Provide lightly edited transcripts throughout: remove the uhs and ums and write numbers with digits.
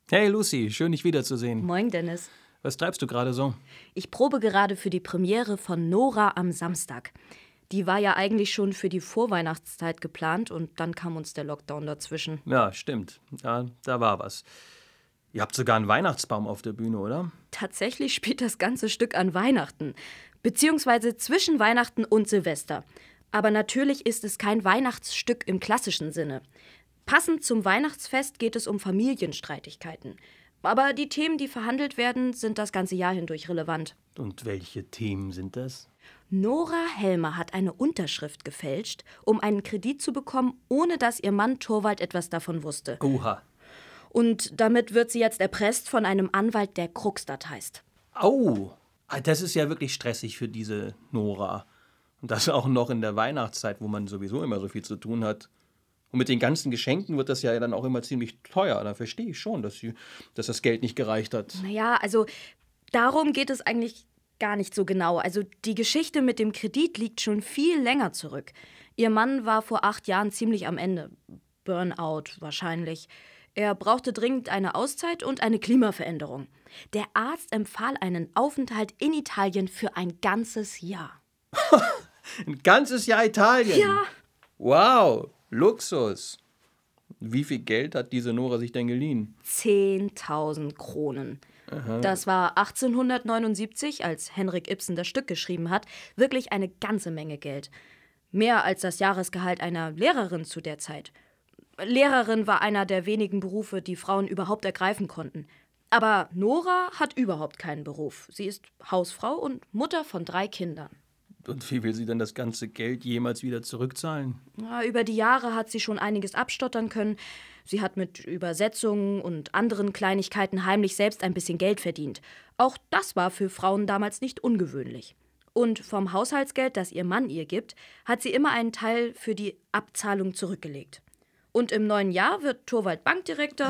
Hey Lucy, schön dich wiederzusehen. Moin, Dennis. Was treibst du gerade so? Ich probe gerade für die Premiere von Nora am Samstag. Die war ja eigentlich schon für die Vorweihnachtszeit geplant und dann kam uns der Lockdown dazwischen. Ja, stimmt. Ja, da war was. Ihr habt sogar einen Weihnachtsbaum auf der Bühne, oder? Tatsächlich spielt das ganze Stück an Weihnachten. Beziehungsweise zwischen Weihnachten und Silvester. Aber natürlich ist es kein Weihnachtsstück im klassischen Sinne. Passend zum Weihnachtsfest geht es um Familienstreitigkeiten. Aber die Themen, die verhandelt werden, sind das ganze Jahr hindurch relevant. Und welche Themen sind das? Nora Helmer hat eine Unterschrift gefälscht, um einen Kredit zu bekommen, ohne dass ihr Mann Torvald etwas davon wusste. Oha. Und damit wird sie jetzt erpresst von einem Anwalt, der Krogstad heißt. Au! Das ist ja wirklich stressig für diese Nora. Und das auch noch in der Weihnachtszeit, wo man sowieso immer so viel zu tun hat. Und mit den ganzen Geschenken wird das ja dann auch immer ziemlich teuer. Da verstehe ich schon, dass das Geld nicht gereicht hat. Naja, also darum geht es eigentlich gar nicht so genau. Also die Geschichte mit dem Kredit liegt schon viel länger zurück. Ihr Mann war vor 8 Jahren ziemlich am Ende. Burnout wahrscheinlich. Er brauchte dringend eine Auszeit und eine Klimaveränderung. Der Arzt empfahl einen Aufenthalt in Italien für ein ganzes Jahr. Ein ganzes Jahr Italien? Ja. Wow, Luxus. Wie viel Geld hat diese Nora sich denn geliehen? 10.000 Kronen. Aha. Das war 1879, als Henrik Ibsen das Stück geschrieben hat, wirklich eine ganze Menge Geld. Mehr als das Jahresgehalt einer Lehrerin zu der Zeit. Lehrerin war einer der wenigen Berufe, die Frauen überhaupt ergreifen konnten. Aber Nora hat überhaupt keinen Beruf. Sie ist Hausfrau und Mutter von 3 Kindern. Und wie will sie denn das ganze Geld jemals wieder zurückzahlen? Ja, über die Jahre hat sie schon einiges abstottern können. Sie hat mit Übersetzungen und anderen Kleinigkeiten heimlich selbst ein bisschen Geld verdient. Auch das war für Frauen damals nicht ungewöhnlich. Und vom Haushaltsgeld, das ihr Mann ihr gibt, hat sie immer einen Teil für die Abzahlung zurückgelegt. Und im neuen Jahr wird Torvald Bankdirektor,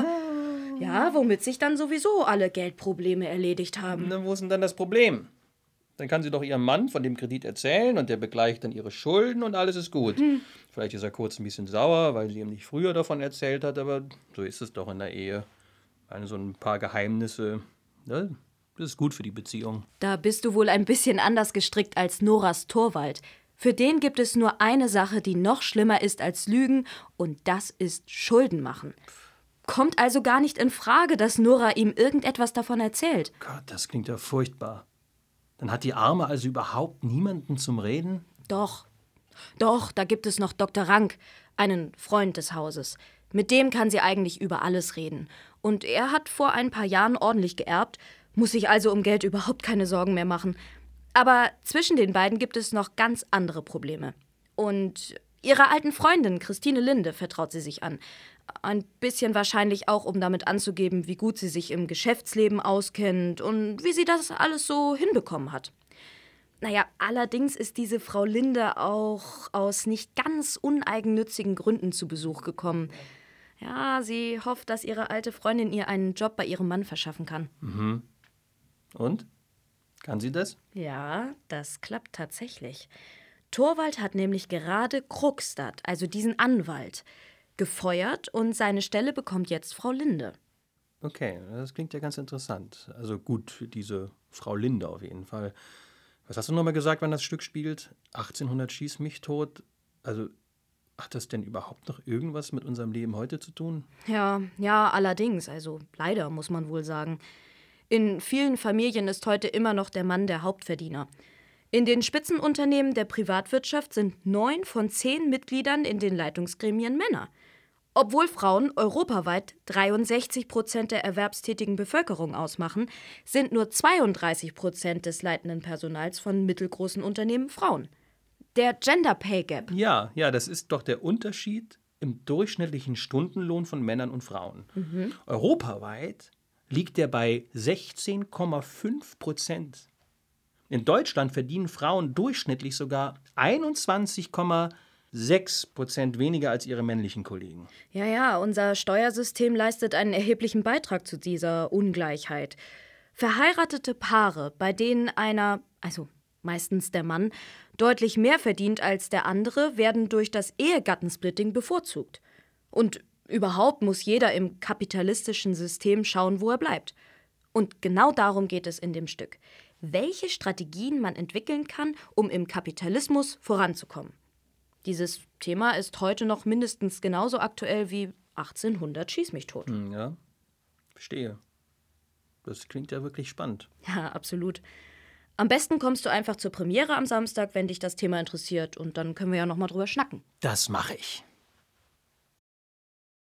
ja, womit sich dann sowieso alle Geldprobleme erledigt haben. Na, wo ist denn dann das Problem? Dann kann sie doch ihrem Mann von dem Kredit erzählen und der begleicht dann ihre Schulden und alles ist gut. Vielleicht ist er kurz ein bisschen sauer, weil sie ihm nicht früher davon erzählt hat, aber so ist es doch in der Ehe. Also so ein paar Geheimnisse, ne? Das ist gut für die Beziehung. Da bist du wohl ein bisschen anders gestrickt als Noras Torvald. Für den gibt es nur eine Sache, die noch schlimmer ist als Lügen, und das ist Schulden machen. Kommt also gar nicht in Frage, dass Nora ihm irgendetwas davon erzählt. Gott, das klingt ja furchtbar. Dann hat die Arme also überhaupt niemanden zum Reden? Doch, da gibt es noch Dr. Rank, einen Freund des Hauses. Mit dem kann sie eigentlich über alles reden. Und er hat vor ein paar Jahren ordentlich geerbt, muss sich also um Geld überhaupt keine Sorgen mehr machen. Aber zwischen den beiden gibt es noch ganz andere Probleme. Und ihrer alten Freundin, Christine Linde, vertraut sie sich an. Ein bisschen wahrscheinlich auch, um damit anzugeben, wie gut sie sich im Geschäftsleben auskennt und wie sie das alles so hinbekommen hat. Naja, allerdings ist diese Frau Linde auch aus nicht ganz uneigennützigen Gründen zu Besuch gekommen. Ja, sie hofft, dass ihre alte Freundin ihr einen Job bei ihrem Mann verschaffen kann. Mhm. Und? Kann sie das? Ja, das klappt tatsächlich. Torvald hat nämlich gerade Krogstad, also diesen Anwalt, gefeuert und seine Stelle bekommt jetzt Frau Linde. Okay, das klingt ja ganz interessant. Also gut für diese Frau Linde auf jeden Fall. Was hast du nochmal gesagt, wann das Stück spielt? 1800 schieß mich tot. Also hat das denn überhaupt noch irgendwas mit unserem Leben heute zu tun? Ja, allerdings. Also leider, muss man wohl sagen. In vielen Familien ist heute immer noch der Mann der Hauptverdiener. In den Spitzenunternehmen der Privatwirtschaft sind 9 von 10 Mitgliedern in den Leitungsgremien Männer. Obwohl Frauen europaweit 63% der erwerbstätigen Bevölkerung ausmachen, sind nur 32% des leitenden Personals von mittelgroßen Unternehmen Frauen. Der Gender Pay Gap. Ja, das ist doch der Unterschied im durchschnittlichen Stundenlohn von Männern und Frauen. Europaweit liegt der bei 16,5%. In Deutschland verdienen Frauen durchschnittlich sogar 21,6% weniger als ihre männlichen Kollegen. Ja, unser Steuersystem leistet einen erheblichen Beitrag zu dieser Ungleichheit. Verheiratete Paare, bei denen einer, also meistens der Mann, deutlich mehr verdient als der andere, werden durch das Ehegattensplitting bevorzugt. Und Überhaupt muss jeder im kapitalistischen System schauen, wo er bleibt. Und genau darum geht es in dem Stück. Welche Strategien man entwickeln kann, um im Kapitalismus voranzukommen. Dieses Thema ist heute noch mindestens genauso aktuell wie 1800 Schieß mich tot. Ja, verstehe. Das klingt ja wirklich spannend. Ja, absolut. Am besten kommst du einfach zur Premiere am Samstag, wenn dich das Thema interessiert. Und dann können wir ja noch mal drüber schnacken. Das mache ich.